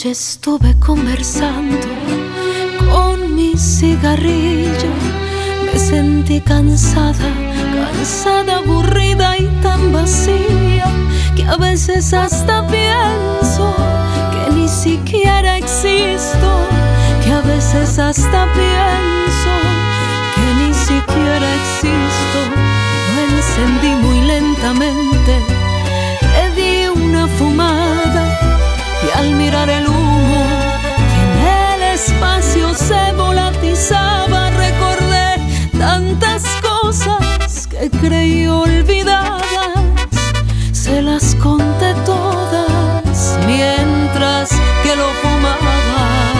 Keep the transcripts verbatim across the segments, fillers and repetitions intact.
Anoche estuve conversando con mi cigarrillo. Me sentí cansada, cansada, aburrida y tan vacía, que a veces hasta pienso que ni siquiera existo, que a veces hasta pienso que ni siquiera existo. Lo encendí muy lentamente, le di una fumada y al mirar el humo que en el espacio se volatizaba, recordé tantas cosas que creí olvidadas. Se las conté todas mientras que lo fumaba.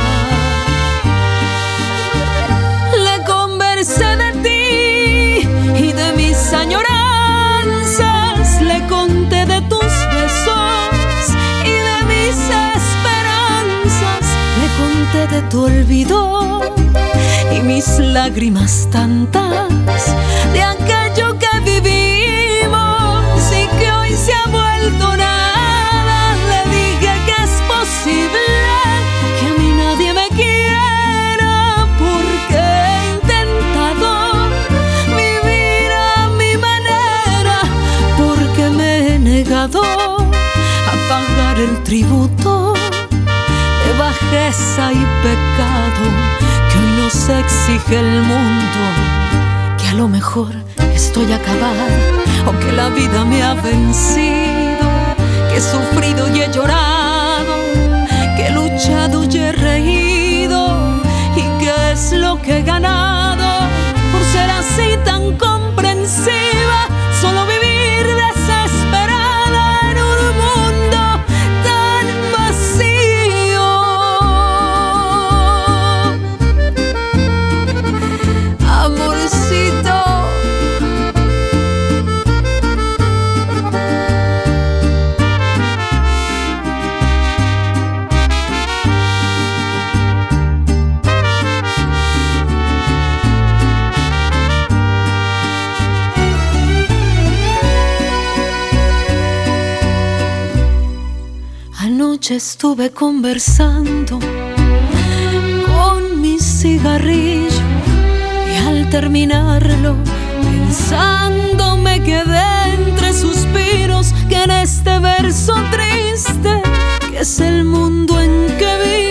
Le conversé de ti y de mis añoranzas, le conté de tus besos y de mis esperanzas, le conté de tu olvido y mis lágrimas tantas, de aquello que vivimos y que hoy se ha vuelto nada. Le dije que es posible que a mí nadie me quiera, porque he intentado vivir a mi manera, porque me he negado a pagar el tributo de bajeza y pecado que hoy nos exige el mundo. Que a lo mejor estoy acabada, o que la vida me ha vencido, que he sufrido y he llorado, que he luchado y he reído, y que es lo que he ganado por ser así tan comprensiva. Solo vivir desesperada en un mundo tan vacío. Amorcito, anoche estuve conversando con mi cigarrillo y al terminarlo, pensando, me quedé entre suspiros, que en este verso triste, que es el mundo en que vivo,